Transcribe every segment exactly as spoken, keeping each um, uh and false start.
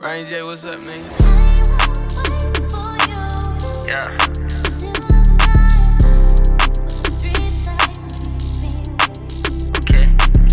Rain J, what's up, man? Yeah. Okay.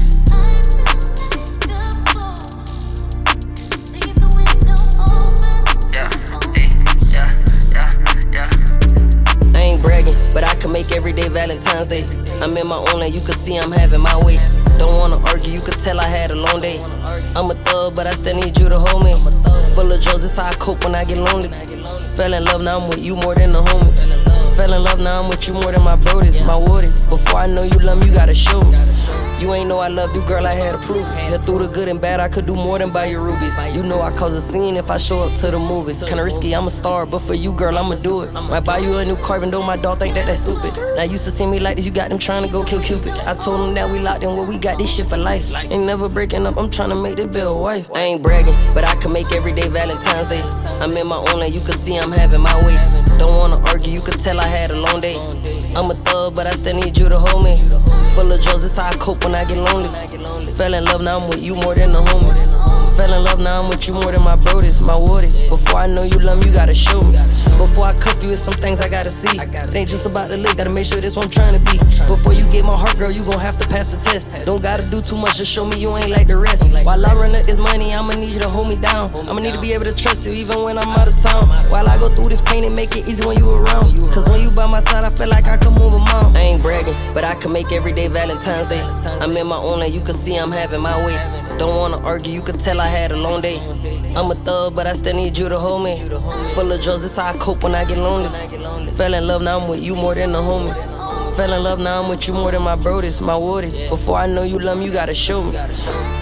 Yeah. Hey. Yeah. Yeah. Yeah. I ain't bragging, but I can make every day Valentine's Day. I'm in my own lane, you can see I'm having my way. Don't wanna argue, you could tell I had a long day. I'm a thug, but I still need you to hold me. Full of jokes, it's how I cope when I get lonely. Fell in love, now I'm with you more than a homie. Fell in love, now I'm with you more than my brodies, my woodies. Before I know you love me, you gotta show me. You ain't know I loved you, girl, I had to prove it. Yeah, through the good and bad, I could do more than buy your rubies. You know I cause a scene if I show up to the movies. Kinda risky, I'm a star, but for you, girl, I'ma do it. Might buy you a new car, even though my dog think that that's stupid. Now used to see me like this, you got them trying to go kill Cupid. I told them that we locked in, well, we got this shit for life. Ain't never breaking up, I'm trying to make this bill a wife. I ain't bragging, but I can make every day Valentine's Day. I'm in my own lane, you can see I'm having my way. Don't wanna argue, you could tell I had a long day. I'm a thug, but I still need you to hold me. Full of jokes, it's how I cope when I get lonely. Fell in love, now I'm with you more than a homie. Fell in love, now I'm with you more than my brodies, my woodies. Before I know you love me, you gotta show me. Before I cuff you, it's some things I gotta see. It ain't just about the lick, gotta make sure this what I'm trying to be. Before you get my heart, girl, you gon' have to pass the test. Don't gotta do too much, just show me you ain't like the rest. While I run up this money, I'ma need you to hold me down. I'ma need to be able to trust you even when I'm out of town. While I go through this pain and make it easy when you around. Cause when you by my side, I feel like I can move a mountain. I ain't bragging, but I can make every day Valentine's Day. I'm in my own lane, you can see I'm having my way. Don't wanna argue, you could tell I had a long day. I'm a thug, but I still need you to hold me. Full of jokes, it's how I cope when I get lonely. Fell in love, now I'm with you more than the homies. Fell in love, now I'm with you more than my brodies, my woodies. Before I know you love me, you gotta show me.